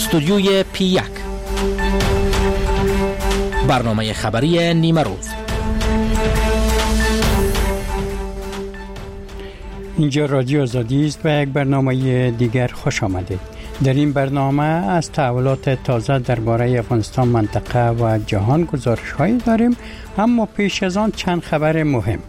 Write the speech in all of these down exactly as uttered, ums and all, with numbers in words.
استودیوی پی یک، برنامه خبری نیمه روز. اینجا رادیو آزادی است و یک برنامه دیگر خوش آمدید. در این برنامه از تحولات تازه درباره افغانستان، منطقه و جهان گزارش‌هایی داریم، اما پیش از آن چند خبر مهم.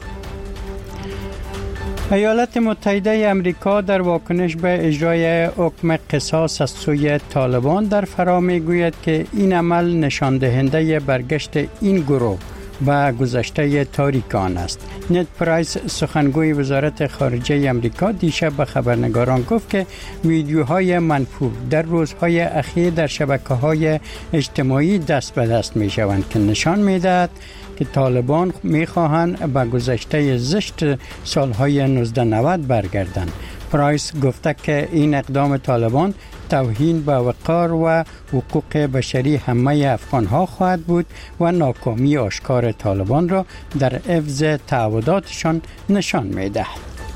ایالات متحده امریکا در واکنش به اجرای حکم قصاص از سوی طالبان در فرا میگوید که این عمل نشان دهنده برگشت این گروه و گذشته تاریک آن است. نت پرایس، سخنگوی وزارت خارجه امریکا، دیشب به خبرنگاران گفت که ویدیوهای منفور در روزهای اخیر در شبکه‌های اجتماعی دست به دست می شوند که نشان می دهد که طالبان می خواهند به گذشته زشت سالهای نوزده نود برگردند. پرایس گفته که این اقدام طالبان توهین به وقار و حقوق بشری همه افغانها خواهد بود و ناکامی آشکار طالبان را در حفظ تعهداتشان نشان می‌دهد.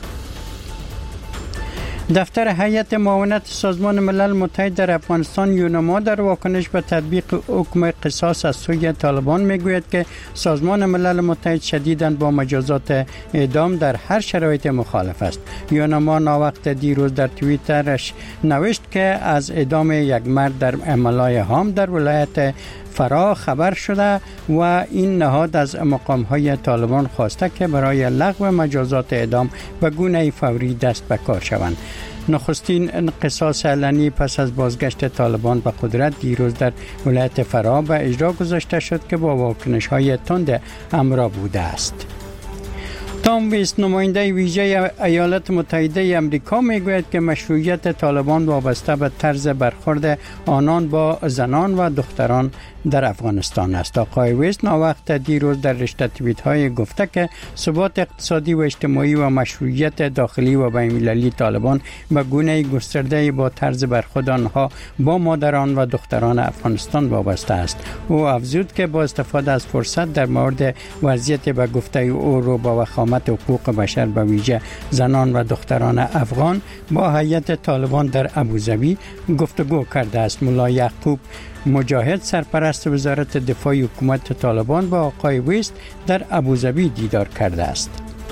دفتر هیئت معاونت سازمان ملل متحد در افغانستان یونما در واکنش به تطبیق حکم قصاص از سوی طالبان میگوید که سازمان ملل متحد شدیداً با مجازات اعدام در هر شرایط مخالف است. یونما ناوقت دیروز در توییترش نوشت که از اعدام یک مرد در املای هام در ولایت فرا خبر شده و این نهاد از مقام‌های طالبان خواسته که برای لغو مجازات اعدام به گونه فوری دست به کار شوند. نخستین قصاص علنی پس از بازگشت طالبان به قدرت دیروز در ولایت فرا به اجرا گذاشته شد که با واکنش‌های تند همراه بوده است. تام ویست، نماینده ویژه ایالات متحده امریکا، میگوید که مشروعیت طالبان وابسته به طرز برخورد آنان با زنان و دختران در افغانستان است. آقای ویست ناوقت دیروز در رشته توییت‌های گفته که ثبات اقتصادی و اجتماعی و مشروعیت داخلی و بین‌المللی طالبان به گونه گسترده با طرز برخورد آنها با مادران و دختران افغانستان وابسته است. او افزود که با استفاده از فرصت در مورد وضعیت به گفته او رو با وخامت حقوق بشر به ویژه زنان و دختران افغان با هیئت طالبان در ابوظبی گفتگو کرده است. ملا یعقوب مجاهد، سرپرست وزارت دفاع حکومت طالبان، با آقای ویست در ابوظبی دیدار کرده است.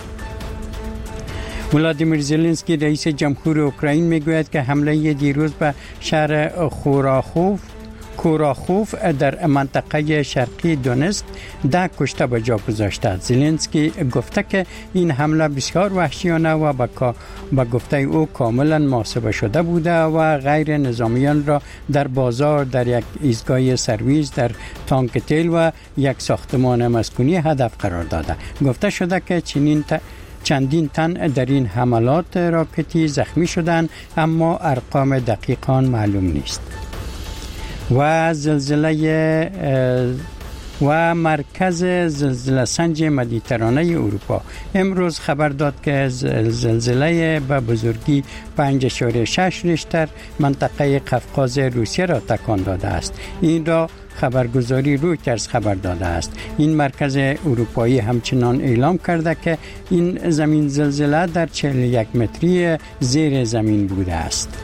ولادیمیر زلنسکی، رئیس جمهور اوکراین، میگوید که حمله دیروز به شهر خوراخوف کوراخوف در منطقه شرقی دونست ده کشته به جا گذاشته است. زلنسکی گفته که این حمله بسیار وحشیانه و با گفته او کاملا محاسبه شده بوده و غیر نظامیان را در بازار، در یک ایستگاه سرویس، در تانک تیل و یک ساختمان مسکونی هدف قرار داده. گفته شده که چنین ت... چندین تن در این حملات راکتی زخمی شدند، اما ارقام دقیقاً معلوم نیست. و زلزله و مرکز زلزله سنج مدیترانه اروپا امروز خبر داد که زلزله به بزرگی پنج اشاره شش ریشتر منطقه قفقاز روسیه را تکان داده است. این را خبرگزاری رویترز خبر داده است. این مرکز اروپایی همچنان اعلام کرده که این زمین زلزله در چهل و یک متری زیر زمین بوده است.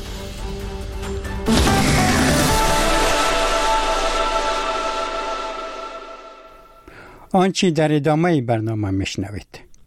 آنچه در ادامه برنامه میشنوید.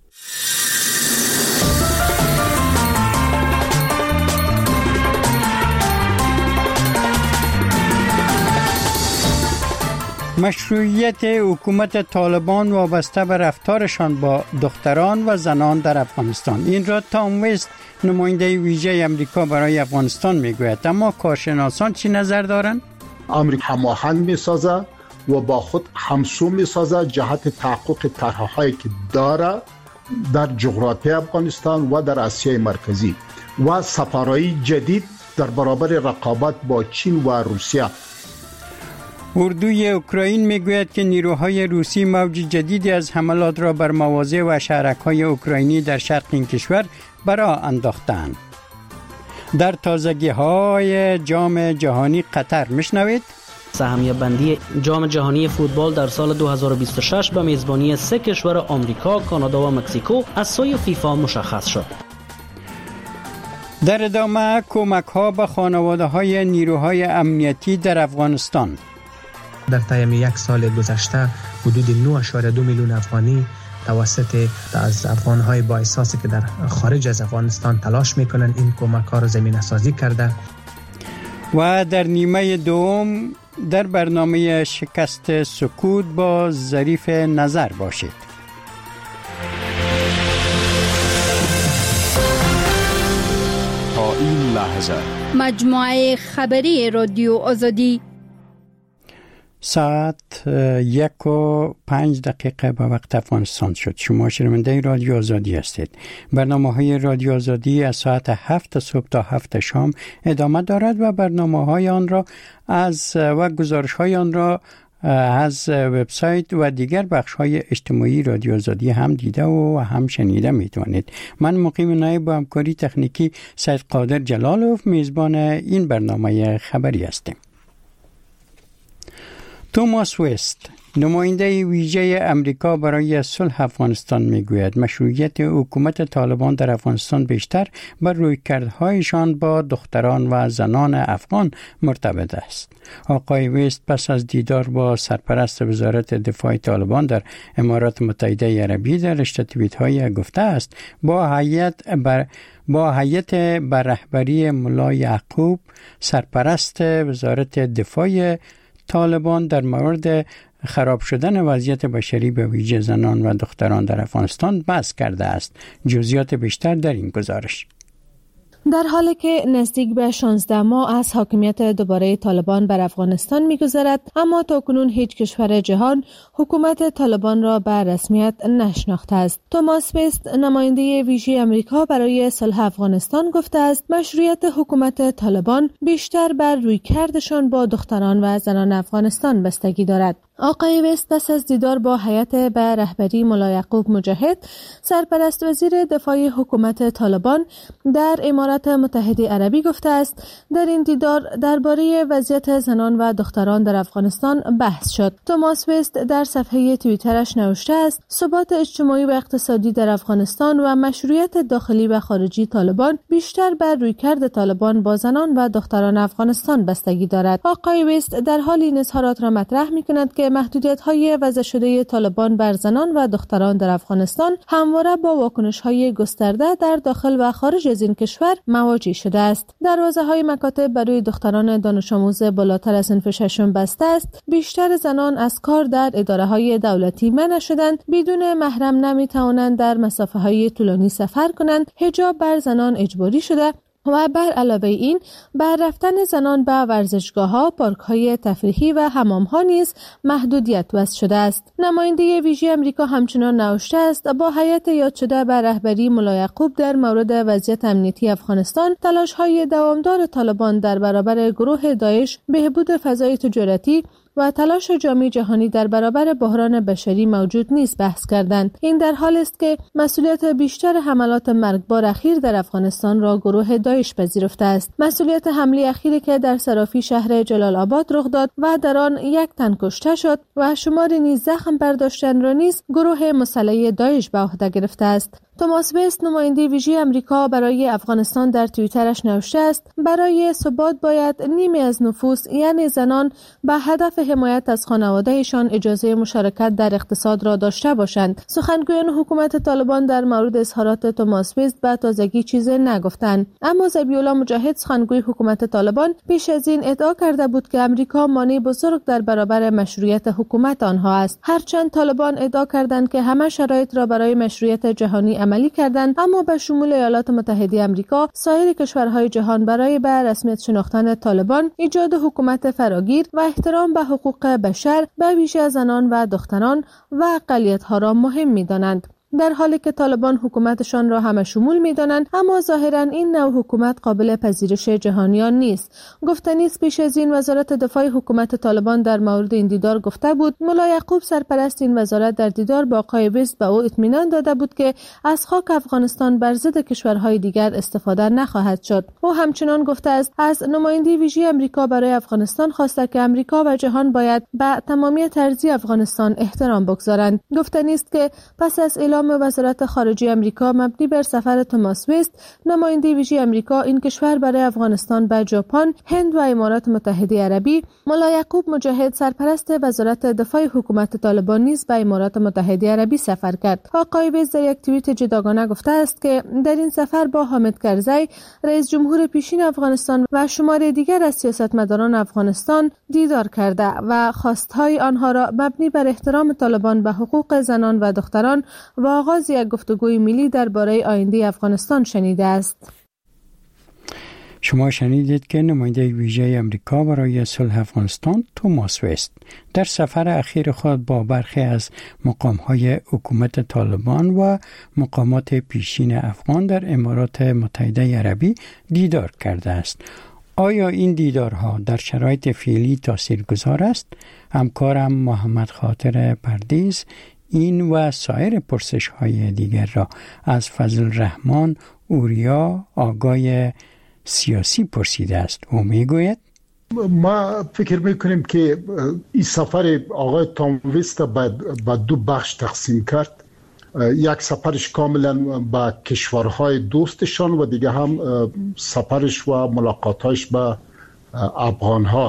مشروعیت حکومت طالبان وابسته به رفتارشان با دختران و زنان در افغانستان. این را تام ویست، نماینده ویژه امریکا برای افغانستان، میگوید. اما کارشناسان چی نظر دارند؟ امریکا هماهنگ میسازه و با خود همسو میسازه جهت تحقق طرح‌هایی که داره در جغرافیای افغانستان و در آسیای مرکزی و سفارایی جدید در برابر رقابت با چین و روسیه. اردوی اوکراین میگوید که نیروهای روسی موج جدیدی از حملات را بر مواضع و شهرک‌های اوکراینی در شرق این کشور برا انداختند. در تازگی‌های جام جهانی قطر میشنوید. سهمیه بندی جام جهانی فوتبال در سال دو هزار و بیست و شش به میزبانی سه کشور آمریکا، کانادا و مکزیکو از سوی فیفا مشخص شد. در ادامه کمک ها به خانواده های نیروهای امنیتی در افغانستان. در طی یک سال گذشته حدود نه اشاره دو میلیون افغانی توسط از افغان‌های با احساسی که در خارج از افغانستان تلاش میکنن این کمک‌ها را زمینه سازی کرده. و در نیمه دوم در برنامه شکست سکوت با ظریف نظر باشید. تا این لحظه مجموعه خبری رادیو آزادی ساعت یک و پنج دقیقه به وقت افغانستان شد. شما شنونده رادیو آزادی هستید. برنامه های رادیو آزادی از ساعت هفت صبح تا هفت شام ادامه دارد و برنامه های آن را از و گزارش های آن را از وبسایت و دیگر بخش های اجتماعی رادیو آزادی هم دیده و هم شنیده می توانید. من مقیم نایب با همکاری تکنیکی سید قادر جلالوف میزبان این برنامه خبری هستیم. توماس وست، نماینده ویژه امریکا برای صلح افغانستان میگوید مشروعیت حکومت طالبان در افغانستان بیشتر بر رویکردهایشان با دختران و زنان افغان مرتبط است. آقای وست پس از دیدار با سرپرست وزارت دفاع طالبان در امارات متحده عربی در رشته توییت‌های گفته است با هیئت بر با هیئت بر رهبری ملا یعقوب سرپرست وزارت دفاع طالبان در مورد خراب شدن وضعیت بشری به ویژه زنان و دختران در افغانستان بحث کرده است. جزئیات بیشتر در این گزارش. در حالی که نزدیک به شانزده ماه از حاکمیت دوباره طالبان بر افغانستان می‌گذرد، اما تاکنون هیچ کشور جهان حکومت طالبان را به رسمیت نشناخته است. توماس وست، نماینده ویژه آمریکا برای صلح افغانستان گفته است مشروعیت حکومت طالبان بیشتر بر رویکردشان با دختران و زنان افغانستان بستگی دارد. آقای وست پس از دیدار با هیئت به رهبری ملا یعقوب مجاهد سرپرست وزیر دفاع حکومت طالبان در امارات متحده عربی گفته است در این دیدار درباره وضعیت زنان و دختران در افغانستان بحث شد. توماس وست در صفحه توییترش نوشته است ثبات اجتماعی و اقتصادی در افغانستان و مشروعیت داخلی و خارجی طالبان بیشتر بر رویکرد طالبان با زنان و دختران افغانستان بستگی دارد. آقای وست در حال این اظهارات را مطرح می‌کند که محدودیت‌های وضع شده طالبان بر زنان و دختران در افغانستان همواره با واکنش‌های گسترده در داخل و خارج از این کشور مواجه شده است. دروازه‌های مکاتب برای دختران دانش آموز بالاتر از صنف ششم بسته است. بیشتر زنان از کار در اداره‌های دولتی منع شدند. بدون محرم نمی‌توانند در مسافه‌های طولانی سفر کنند. حجاب بر زنان اجباری شده و بر علاوه این بر رفتن زنان به ورزشگاه‌ها، پارک‌های تفریحی و حمام‌ها نیز محدودیت وضع شده است. نماینده ویژه آمریکا همچنان نوشته است با هیئت یاد شده به رهبری ملا یعقوب در مورد وضعیت امنیتی افغانستان تلاش‌های دوامدار طالبان در برابر گروه داعش، بهبود فضای تجارتی و تلاش جامعه جهانی در برابر بحران بشری موجود نیست بحث کردند. این در حالی است که مسئولیت بیشتر حملات مرگبار اخیر در افغانستان را گروه داعش پذیرفته است. مسئولیت حمله اخیری که در صرافی شهر جلال آباد رخ داد و در آن یک تن کشته شد و شمار نیز زخم برداشتن را نیز گروه مسلح داعش به عهده گرفته است. توماس وست، نماینده ویژه آمریکا برای افغانستان، در توییترش نوشته است برای ثبات باید نیمی از نفوس یعنی زنان به هدف حمایت از خانوادهشان اجازه مشارکت در اقتصاد را داشته باشند. سخنگویان حکومت طالبان در مورد اظهارات توماس وست به تازگی چیزی نگفتند، اما ذبیح‌الله مجاهد، سخنگوی حکومت طالبان، پیش از این ادعا کرده بود که آمریکا مانع بزرگ در برابر مشروعیت حکومت آنها است. هرچند طالبان ادعا کردند که همه شرایط را برای مشروعیت جهانی عملی کردند، اما به شمول ایالات متحده آمریکا، سایر کشورهای جهان برای به رسمیت شناختن طالبان، ایجاد حکومت فراگیر و احترام به حقوق بشر به ویژه زنان و دختران و اقلیت‌ها را مهم می‌دانند. در حالی که طالبان حکومتشان را همه شمول می‌دانند، اما ظاهراً این نوع حکومت قابل پذیرش جهانیان نیست. گفتنی است پیش از این وزارت دفاع حکومت طالبان در مورد این دیدار گفته بود ملا یعقوب سرپرست این وزارت در دیدار با آقای وست به او اطمینان داده بود که از خاک افغانستان بر ضد کشورهای دیگر استفاده نخواهد شد. او همچنان گفته است از نماینده ویژه آمریکا برای افغانستان خواسته که آمریکا و جهان باید به تمامیت ارضی افغانستان احترام بگذارند. گفتنی است که پس از اعلام وزارت خارجه امریکا مبنی بر سفر توماس وست، نماینده ویژه امریکا این کشور برای افغانستان به ژاپن، هند و امارات متحده عربی، ملا یعقوب مجاهد سرپرست وزارت دفاع حکومت طالبان نیز به امارات متحده عربی سفر کرد. آقای وست در یک توییت جداگانه گفته است که در این سفر با حامد کرزی، رئیس جمهور پیشین افغانستان و شماره دیگر از سیاستمداران افغانستان دیدار کرده و خواستهای آنها را مبنی بر احترام طالبان به حقوق زنان و دختران و آغاز یک گفتگوی ملی درباره آینده افغانستان شنیده است. شما شنیدید که نماینده ویژه امریکا برای صلح افغانستان توماس وست در سفر اخیر خود با برخی از مقام‌های حکومت طالبان و مقامات پیشین افغان در امارات متحده عربی دیدار کرده است. آیا این دیدارها در شرایط فعلی تاثیرگذار است؟ همکارم محمد خاطر پردیس این و سایر پرسش‌های دیگر را از فضل رحمان اوریا آگای سیاسی پرسیده است. او میگوید ما فکر میکنیم که این سفر آقای تام وست به دو بخش تقسیم کرد. یک سفرش کاملا به کشورهای دوستشان و دیگه هم سفرش و ملاقاتش با افغانها.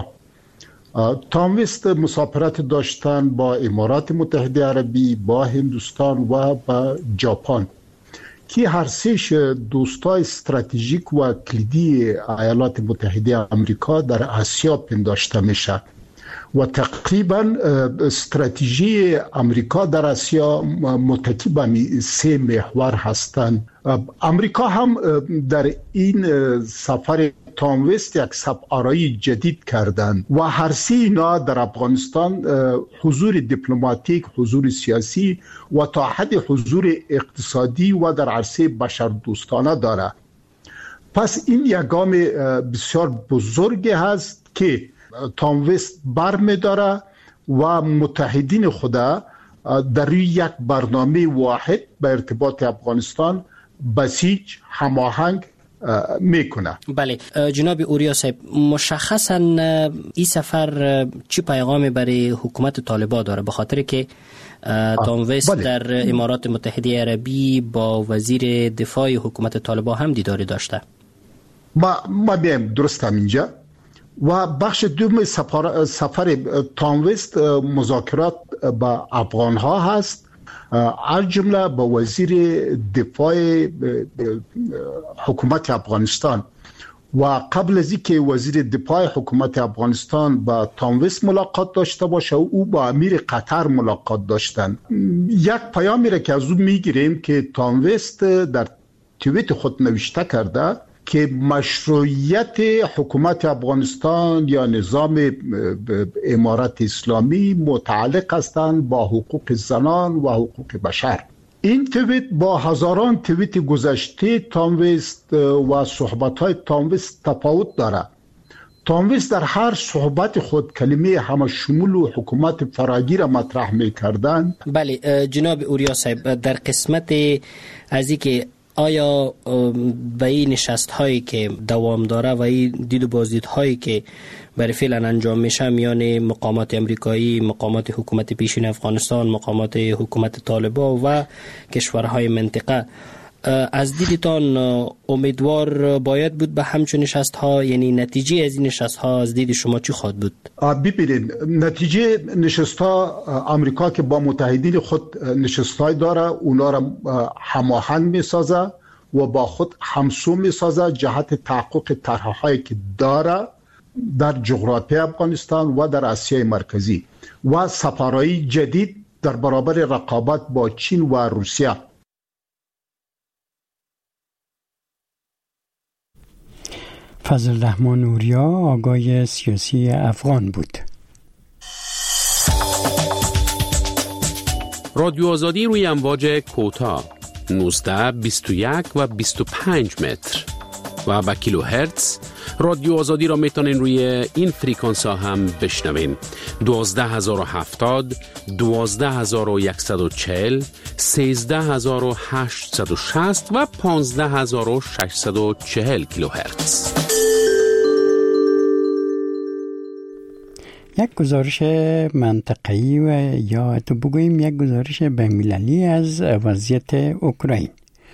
تام وست مسافرت داشتن با امارات متحده عربی، با هندوستان و با ژاپن که هر سهش دوستای استراتژیک و کلیدی ایالات متحده آمریکا در آسیا پنداشته میشه و تقریبا استراتژی آمریکا در آسیا متکی به سه محور هستند. آمریکا هم در این سفر تام وست یک سفارایی جدید کردند و هر سه اینا در افغانستان حضور دیپلماتیک، حضور سیاسی و تا حد حضور اقتصادی و در عرصه بشردوستانه داره. پس این یک گام بسیار بزرگی هست که تام وست برمی‌داره و متحدین خدا در یک برنامه واحد به ارتباط افغانستان بسیج هماهنگ میکنه. بله جناب اوریا صاحب، مشخصاً این سفر چی پیغامی برای حکومت طالبان داره؟ به خاطر که تام وست بله. در امارات متحده عربی با وزیر دفاع حکومت طالبان هم دیداری داشته. ما ما بیم درست هم اینجا و بخش دوم سفر سفر تام وست مذاکرات با افغان ها هست، از جمله با وزیر دفاع حکومت افغانستان و قبل از اینکه وزیر دفاع حکومت افغانستان با تام وست ملاقات داشته باشه او با امیر قطر ملاقات داشتن. یک پیامی را که از او میگیریم که تام وست در توییت خود نوشته کرده که مشروعیت حکومت افغانستان یا نظام امارت اسلامی متعلق هستند با حقوق زنان و حقوق بشر. این توییت با هزاران توییت گذشته تام وست و صحبت‌های تام وست تفاوت داره. تام وست در هر صحبت خود کلمه همه شمول و حکومت فراگیر مطرح می‌کردند. بله جناب اوریا صاحب، در قسمت از اینکه آیا به این نشست هایی که دوام داره و این دید و بازدید هایی که برای فعلا انجام میشه میان مقامات امریکایی، مقامات حکومت پیشین افغانستان، مقامات حکومت طالبان و کشورهای منطقه، از دیدتان امیدوار باید بود به همچون نشست ها؟ یعنی نتیجه از این نشست ها از دید شما چی خواهد بود؟ ببینید نتیجه نشست ها، امریکا که با متحدین خود نشست های داره اونا را هماهنگ می سازه و با خود همسو می سازه جهت تحقق طرح‌هایی که داره در جغرافیای افغانستان و در آسیای مرکزی و سفارایی جدید در برابر رقابت با چین و روسیه. فضل رحمان اوریا آگای سیاسی افغان بود. رادیو آزادی روی امواج کوتاه نوزده، بیست و یک و بیست و پنج متر و با کیلو هرتز. رادیو آزادی را میتونین روی این فریکانس ها هم بشنوین: دوازده هزار و هفتاد، دوازده هزار و صد و چهل، سیزده هزار و هشتصد و شصت و پانزده هزار و ششصد و چهل کیلو هرتز. یک گزارش منطقه‌ای و یا تو بگوییم یک گزارش بین‌المللی از وضعیت اوکراین.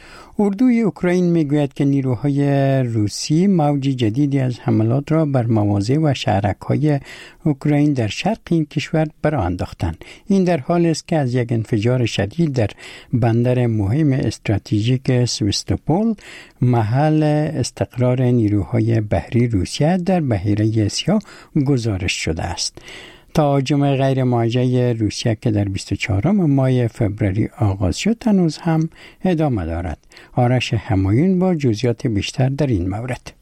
اردوی اوکراین میگوید که نیروهای روسی موج جدیدی از حملات را بر مواضع و شهرک‌های اوکراین در شرق این کشور برآ انداختند. این در حالی است که از یک انفجار شدید در بندر مهم استراتژیک سوستوپول، محل استقرار نیروهای بحری روسیه در بحیره سیاه، گزارش شده است. تهاجم غیر موجه روسیه که در بیست و چهارم ماه فوریه آغاز شد هنوز هم ادامه دارد. آرش همایون با جزئیات بیشتر در این مورد.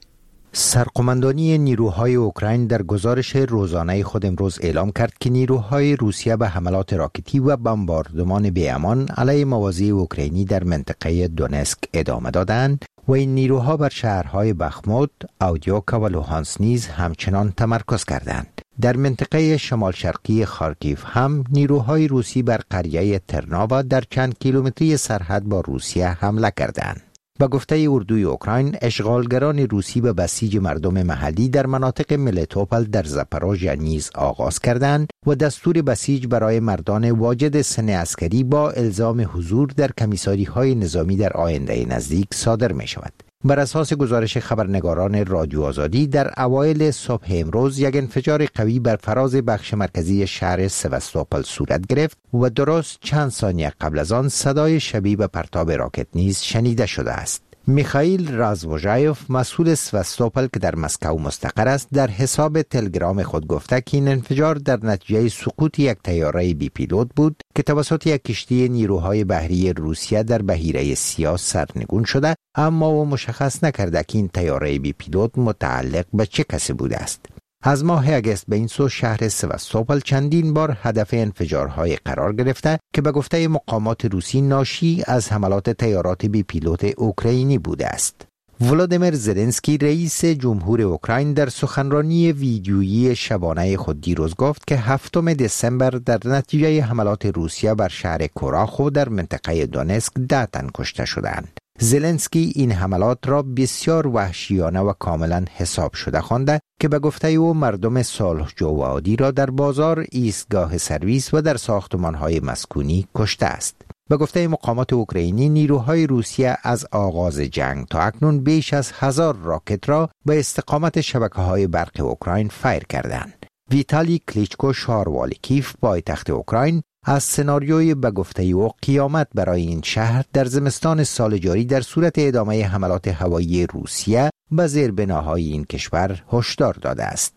سرقماندانی نیروهای اوکراین در گزارش روزانه خود امروز اعلام کرد که نیروهای روسیه به حملات راکتی و بمباردمان بی‌امان علیه مواضع اوکراینی در منطقه دونسک ادامه دادند و این نیروها بر شهرهای بخموت، اودیوکا و لوهانس نیز همچنان تمرکز کردند. در منطقه شمال شرقی خارکیف هم نیروهای روسی بر قریه ترناوا در چند کیلومتری سرحد با روسیه حمله کردند. با گفته اردوی اوکراین، اشغالگران روسی به بسیج مردم محلی در مناطق ملیتوپل در زاپاروژیا نیز آغاز کردند و دستور بسیج برای مردان واجد سن عسکری با الزام حضور در کمیساری‌های نظامی در آینده نزدیک صادر می شود. بر اساس گزارش خبرنگاران رادیو آزادی، در اوایل صبح امروز یک انفجار قوی بر فراز بخش مرکزی شهر سواستوپل صورت گرفت و درست چند ثانیه قبل از آن صدای شبیه به پرتاب راکت نیز شنیده شده است. میخائیل رازوژایوف، مسئول سواستوپل که در مسکو مستقر است، در حساب تلگرام خود گفته که این انفجار در نتیجه سقوط یک طیاره بی پیلوت بود که توسط یک کشتی نیروهای بحری روسیه در بحیره سیاه سرنگون شده، اما او مشخص نکرده که این طیاره بی پیلوت متعلق به چه کسی بوده است. از ماه اگست به این سو شهر سواستوپل چندین بار هدف انفجارهای قرار گرفته که به گفته مقامات روسی ناشی از حملات طیارات بی پیلوت اوکراینی بوده است. ولادیمیر زلنسکی، رئیس جمهور اوکراین، در سخنرانی ویدیویی شبانه خود دیروز گفت که هفتم دسامبر در نتیجه حملات روسیه بر شهر کوراخو در منطقه دونسک ده تن کشته شدند. زلنسکی این حملات را بسیار وحشیانه و کاملا حساب شده خوانده که به گفته او مردم صلحجو و عادی را در بازار، ایستگاه سرویس و در ساختمان‌های مسکونی کشته است. به گفته مقامات اوکراینی، نیروهای روسیه از آغاز جنگ تا اکنون بیش از هزار راکت را به استقامت شبکه‌های برق اوکراین فایر کردند. ویتالی کلیچکو، شهروال کیف پایتخت اوکراین، از سناریوی به گفته او قیامت برای این شهر در زمستان سال جاری در صورت ادامه حملات هوایی روسیه به زیربناهای این کشور هشدار داده است.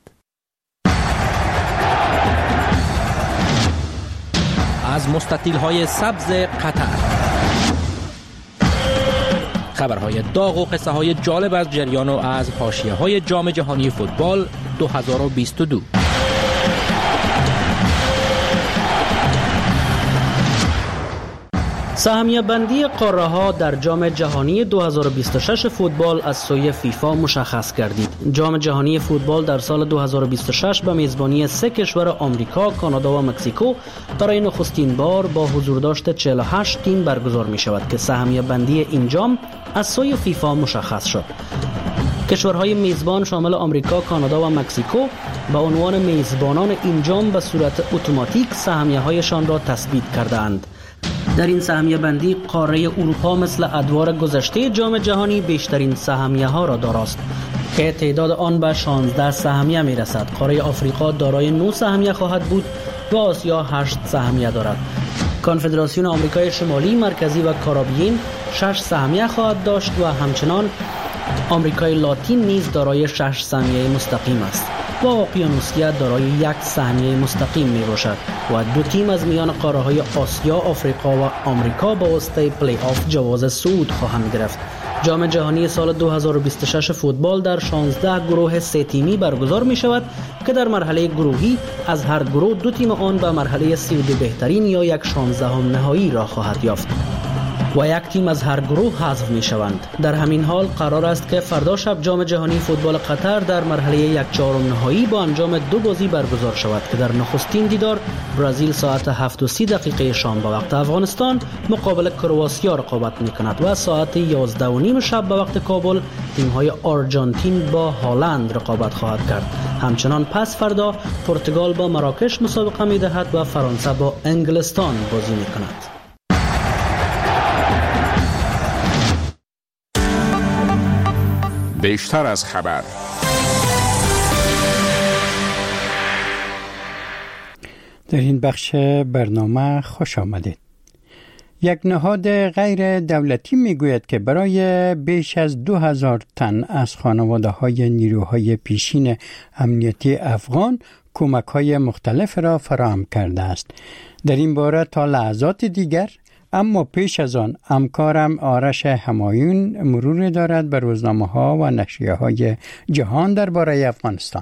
از مستطیل‌های سبز قطر، خبرهای داغ و قصه های جالب از جریان و از حاشیه‌های جام جهانی فوتبال دو هزار و بیست و دو. سهمیه بندی قاره ها در جام جهانی دو هزار و بیست و شش فوتبال از سوی فیفا مشخص گردید. جام جهانی فوتبال در سال دو هزار و بیست و شش به میزبانی سه کشور آمریکا، کانادا و مکزیکو برای نخستین بار با حضور داشت چهل و هشت تیم برگزار می شود که سهمیه بندی این جام از سوی فیفا مشخص شد. کشورهای میزبان شامل آمریکا، کانادا و مکزیکو به عنوان میزبانان این جام به صورت اتوماتیک سهمیه‌هایشان را تثبیت کردند. در این سهمیه بندی قاره اروپا مثل ادوار گذشته جام جهانی بیشترین سهمیه ها را داراست که تعداد آن به شانزده سهمیه می رسد. قاره آفریقا دارای نه سهمیه خواهد بود و آسیا هشت سهمیه دارد. کنفدراسیون آمریکای شمالی، مرکزی و کارائیبین شش سهمیه خواهد داشت و همچنان آمریکای لاتین نیز دارای شش سهمیه مستقیم است و اقیانوسیه دارای یک سهمیه مستقیم می باشد و دو تیم از میان قاره های آسیا، آفریقا و آمریکا با واسطه پلی آف جواز صعود خواهند گرفت. جام جهانی سال دو هزار و بیست و شش فوتبال در شانزده گروه سه تیمی برگزار می شود که در مرحله گروهی از هر گروه دو تیم آن به مرحله سی و دو بهترین یا یک شانزدهم نهایی را خواهد یافت و یک تیم از هر گروه حذف می شوند. در همین حال قرار است که فردا شب جام جهانی فوتبال قطر در مرحله یک چهارم نهایی با انجام دو بازی برگزار شود که در نخستین دیدار برزیل ساعت هفت و سی دقیقه شام به وقت افغانستان مقابل کرواتیا رقابت می کند و ساعت یازده و نیم شب به وقت کابل تیم های آرژانتین با هالند رقابت خواهد کرد. همچنان پس فردا پرتغال با مراکش مسابقه می‌دهد و فرانسه با انگلستان بازی می‌کند. بیشتر از خبر. در این بخش برنامه خوش آمدید. یک نهاد غیر دولتی میگوید که برای بیش از دو هزار تن از خانواده های نیروهای پیشین امنیتی افغان کمک های مختلف را فراهم کرده است. در این باره تا لحظات دیگر، اما پیش از آن همکارم آرش همایون مرور دارد به روزنامه ها و نشریه های جهان درباره افغانستان.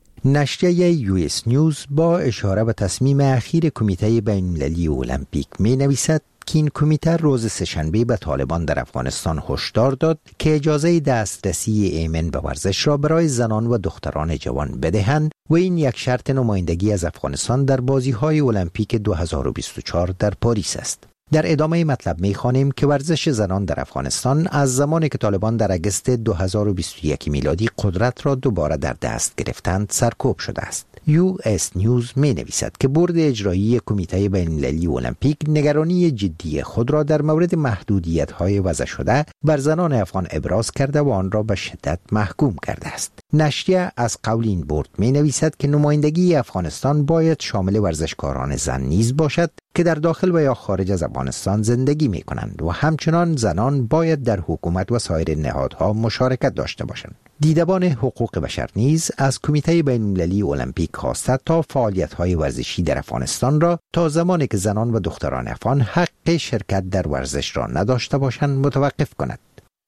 نشریه یو اس نیوز با اشاره به تصمیم اخیر کمیته بین‌المللی المپیک می نویسد که این کمیته روز سه‌شنبه به طالبان در افغانستان هشدار داد که اجازه دسترسی ایمن به ورزش را برای زنان و دختران جوان بدهند و این یک شرط نمایندگی از افغانستان در بازی‌های المپیک دو هزار و بیست و چهار در پاریس است. در ادامه مطلب می‌خوانیم که ورزش زنان در افغانستان از زمانی که طالبان در اگست دو هزار و بیست و یک میلادی قدرت را دوباره در دست گرفتند سرکوب شده است. یو اس نیوز می نویسد که بورد اجرایی کمیته بین‌المللی المپیک نگرانی جدی خود را در مورد محدودیت‌های وضع شده بر زنان افغان ابراز کرده و آن را به شدت محکوم کرده است. نشریه از قول این بورد می نویسد که نمایندگی افغانستان باید شامل ورزشکاران زن نیز باشد که در داخل و یا خارج از افغانستان زندگی می کنند و همچنان زنان باید در حکومت و سایر نهادها مشارکت داشته باشند. دیدبان حقوق بشر نیز از کمیته بین‌المللی المپیک خواسته تا فعالیت‌های ورزشی در افغانستان را تا زمانی که زنان و دختران افغان حق شرکت در ورزش را نداشته باشند متوقف کند.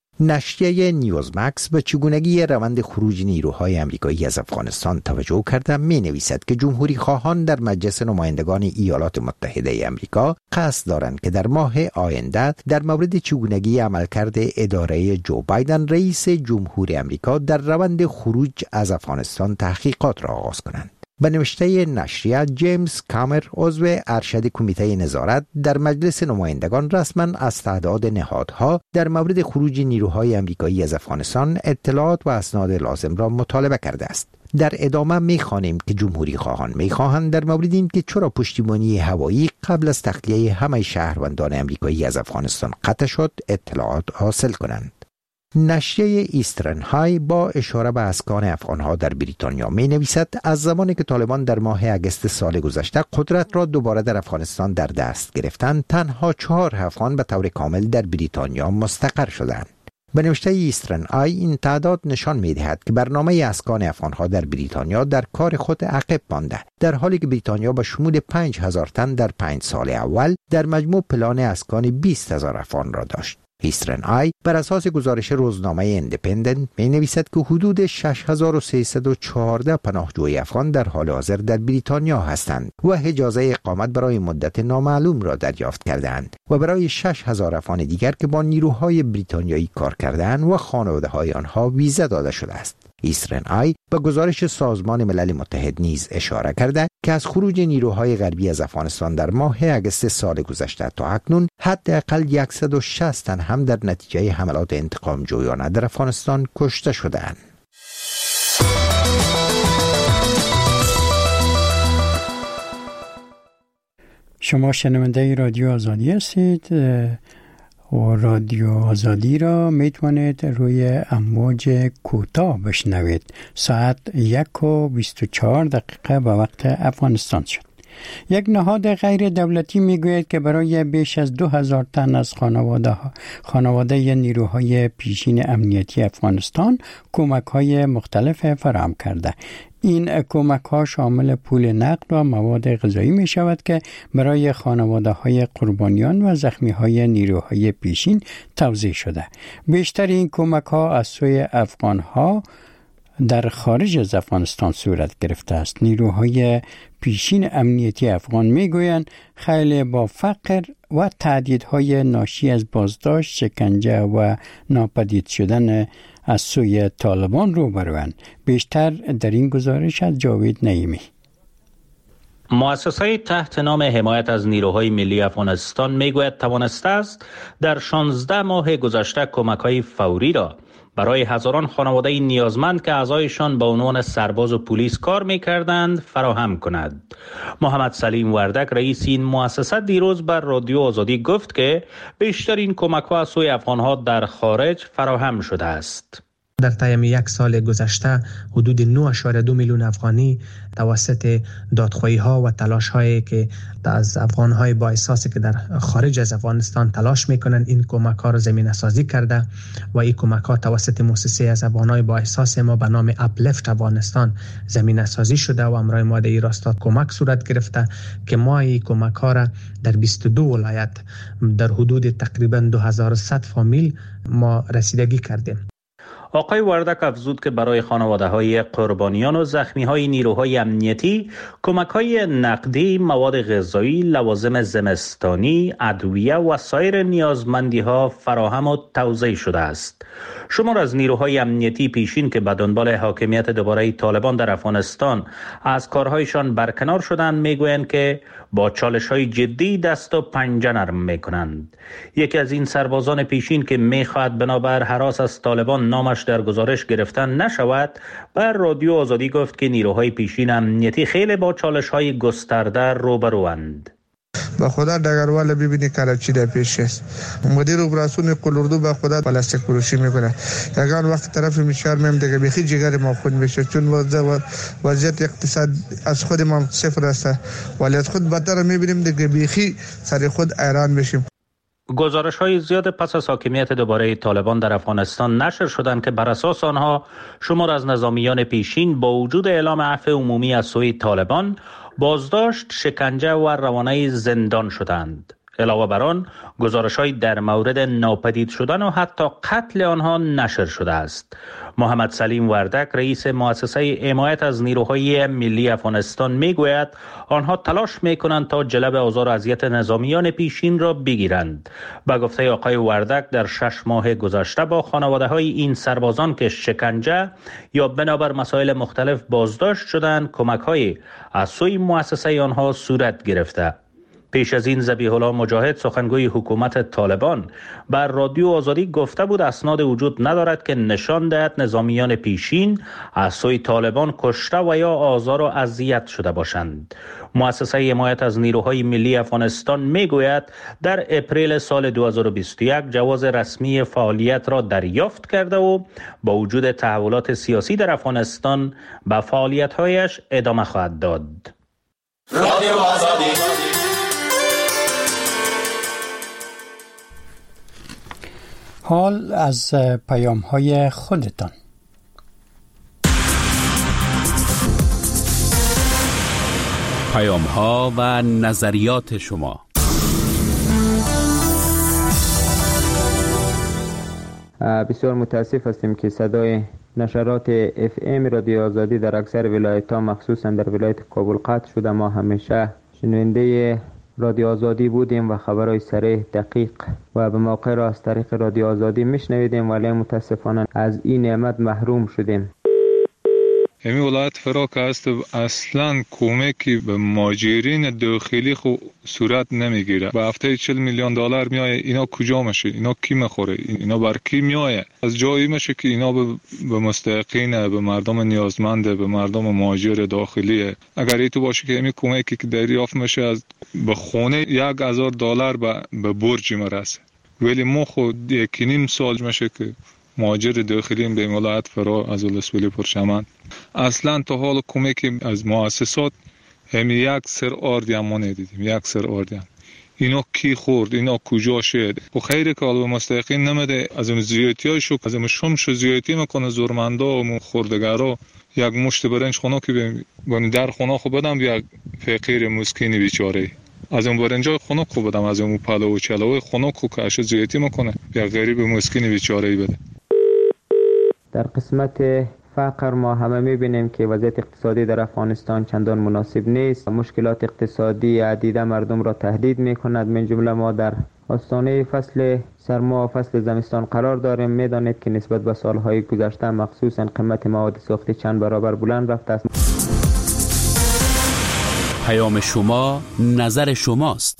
نشریه نیوزمکس به چگونگی روند خروج نیروهای آمریکایی از افغانستان توجه کرده می نویسد که جمهوری خواهان در مجلس نمایندگان ایالات متحده آمریکا قصد دارند که در ماه آینده در مورد چگونگی عملکرد اداره جو بایدن رئیس جمهور آمریکا در روند خروج از افغانستان تحقیقات را آغاز کنند. به نوشته نشریه، جیمز کامر عضو ارشد کمیته نظارت در مجلس نمایندگان رسما از تعداد نهادها در مورد خروج نیروهای آمریکایی از افغانستان اطلاعات و اسناد لازم را مطالبه کرده است. در ادامه می‌خوانیم که جمهوری خواهان می‌خواهند در مورد این که چرا پشتیبانی هوایی قبل از تخلیه همه شهروندان آمریکایی از افغانستان قطع شد اطلاعات حاصل کنند. نشریه ایسترن های با اشاره به اسکان افغانها در بریتانیا می نویسد از زمانی که طالبان در ماه اگست سال گذشته قدرت را دوباره در افغانستان در دست گرفتند تنها چهار افغان به طور کامل در بریتانیا مستقر شدند. به نوشته ایسترن آی این تعداد نشان می دهد که برنامه اسکان افغانها در بریتانیا در کار خود عقب مانده، در حالی که بریتانیا با شمول پنج هزار تن در پنج سال اول در مجموع پلان اسکان بیست هزار افغان را داشت. ایسترن آی بر اساس گزارش روزنامه ایندیپندنت می نویسد که حدود شش هزار و سیصد و چهارده پناهجوی افغان در حال حاضر در بریتانیا هستند و اجازه اقامت برای مدت نامعلوم را دریافت کردند و برای شش هزار افغان دیگر که با نیروهای بریتانیایی کار کردند و خانواده‌های آنها ویزا داده شده است. ایسترن آی به گزارش سازمان ملل متحد نیز اشاره کرده که از خروج نیروهای غربی از افغانستان در ماه اگست سال گذشته تا اکنون حداقل صد و شصت تن هم در نتیجه حملات انتقام جویانه در افغانستان کشته شده‌اند. شما شنونده رادیو آزادی هستید و رادیو آزادی را میتونید روی امواج کوتاه بشنوید. ساعت یک و بیست و چهار دقیقه به وقت افغانستان شد. یک نهاد غیر دولتی میگوید که برای بیش از دو هزار تن از خانواده خانواده نیروهای پیشین امنیتی افغانستان کمک های مختلف فراهم کرده. این کمک ها شامل پول نقد و مواد غذایی می شود که برای خانواده های قربانیان و زخمی های نیروهای پیشین توزیع شده. بیشتر این کمک ها از سوی افغان ها در خارج از افغانستان صورت گرفته است. نیروهای پیشین امنیتی افغان میگویند خیلی با فقر و تهدیدهای ناشی از بازداشت، شکنجه و ناپدید شدن از سوی طالبان روبروند. بیشتر در این گزارش از جاوید نعیمی. مؤسسه تحت نام حمایت از نیروهای ملی افغانستان میگوید توانسته است در شانزده ماه گذشته کمک‌های فوری را برای هزاران خانواده نیازمند که اعضایشان به عنوان سرباز و پلیس کار می‌کردند فراهم کند. محمد سلیم وردک رئیس این مؤسسه دیروز بر رادیو آزادی گفت که بیشترین کمک‌ها از سوی افغان‌ها در خارج فراهم شده است. در طی یک سال گذشته حدود نه اشاره دو میلیون افغانی توسط دادخواهی ها و تلاش هایی که از افغان های با احساسی که در خارج از افغانستان تلاش میکنن این کمک ها را زمینه سازی کرده و این کمک ها توسط مؤسسه از افغان های با احساس ما به نام اپلفت افغانستان زمینه سازی شده و امرای ما در راستا کمک صورت گرفته که ما این کمک ها را در بیست و دو ولایت در حدود تقریبا دو هزار و صد فامیل ما رسیدگی کردیم. آقای وردک افزود که برای خانواده‌های قربانیان و زخمی‌های نیروهای امنیتی کمک‌های نقدی، مواد غذایی، لوازم زمستانی، ادویه و سایر نیازمندی‌ها فراهم و توزیع شده است. شمار از نیروهای امنیتی پیشین که به دنبال حاکمیت دوباره طالبان در افغانستان از کارهایشان برکنار شدند میگویند که با چالش‌های جدی دست و پنجه نرم می‌کنند. یکی از این سربازان پیشین که می‌خواهد بنابر هراس از طالبان نامش در گزارش گرفتن نشود، بر رادیو آزادی گفت که نیروهای پیشین امنیتی خیلی با چالش‌های گسترده روبروند. با خدا دگروال ببینی کارچی در پیش است. مدیر اپراسیون قلوردو با خدا پلاستیک فروشی میکنه. یگان وقت طرف میشار میم دیگه بخی جگر ما خود میشه چون وضعیت اقتصاد از خود ما صفر است ولی از خود بدتر میبینیم دیگه بخی سر خود ایران میشیم. گزارش های زیاد پس از حاکمیت دوباره طالبان در افغانستان نشر شدند که بر اساس آنها شمار از نظامیان پیشین با وجود اعلام عفو عمومی از سوی طالبان بازداشت، شکنجه و روانه زندان شدند. علاوه بر آن گزارش‌های در مورد ناپدید شدن و حتی قتل آنها نشر شده است. محمد سلیم وردک رئیس مؤسسه حمایت از نیروهای ملی افغانستان میگوید آنها تلاش میکنند تا جلب آزار و اذیت نظامیان پیشین را بگیرند. به گفته آقای وردک در شش ماه گذشته با خانواده‌های این سربازان که شکنجه یا بنابر مسائل مختلف بازداشت شدند کمک‌های از سوی مؤسسه آنها صورت گرفته. پیش از این ذبیح الله مجاهد سخنگوی حکومت طالبان بر رادیو آزادی گفته بود اسناد وجود ندارد که نشان دهد نظامیان پیشین از سوی طالبان کشته و یا آزار و اذیت شده باشند. مؤسسه حمایت از نیروهای ملی افغانستان میگوید در اپریل سال دو هزار و بیست و یک جواز رسمی فعالیت را دریافت کرده و با وجود تحولات سیاسی در افغانستان به فعالیت‌هایش ادامه خواهد داد. رادیو آزادی. حال از پیام های خودتان. پیام ها و نظریات شما. بسیار متاسف هستیم که صدای نشرات اف ام رادیو آزادی در اکثر ولایت ها مخصوصا در ولایت کابل قطع شده. ما همیشه شنونده رادیو آزادی بودیم و خبرهای صریح دقیق و به موقع را از طریق رادیو آزادی میشنویدیم ولی متاسفانه از این نعمت محروم شدیم. همین ولایت فراک است اصلا کمکی به مهاجرین داخلی خو صورت نمیگیره. به هفته چهل میلیون دلار میایه، اینا کجا میشه؟ اینا کی میخوره؟ اینا بر کی میایه؟ از جایی میشه که اینا به, به مستحقین، به مردم نیازمند، به مردم مهاجر داخلیه. اگر ایتو باشه که همین کمکی که دریافت میشه از به خونه یک هزار دلار به, به برج میرسه، ولی ما خود یکی نیم سال میشه که مهاجر داخلی به ولایت فرا از ولسوالی پرچمن اصلا تا حال کمکی از مؤسسات هم یک سر آردی هم ما ندیدیم. یک سر آردی هم اینا کی خورد؟ اینا کجا شد؟ و خیلی که به مستحقین نمیده. از اون زیادی هایشو از اون شمش زیادی میکنه زورمندا و خوردگارا. یک مشت برنج خونه که به در خونه خو بدم یک فقیر مسکین بیچاره، از اون برنجای خونه خو بدم، از اون پلو و چلوی خونه خو که اش زیادی میکنه یک غریب مسکین بیچاره بده. در قسمت فقر ما همه میبینیم که وضعیت اقتصادی در افغانستان چندان مناسب نیست. مشکلات اقتصادی عدیده مردم را تهدید میکند. من جمله ما در آستانه فصل سرما و فصل زمستان قرار داریم. میدانید که نسبت به سالهای گذشته مخصوصا قیمت مواد ساختی چند برابر بلند رفته است. پیام شما نظر شماست.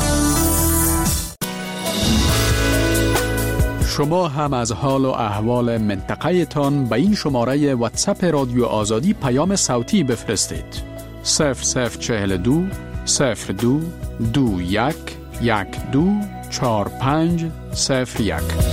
شما هم از حال و احوال منطقه تان به این شماره واتساپ رادیو آزادی پیام صوتی بفرستید. صفر صفر چهل دو صفر دو دو یک یک دو چهار پنج صفر یک.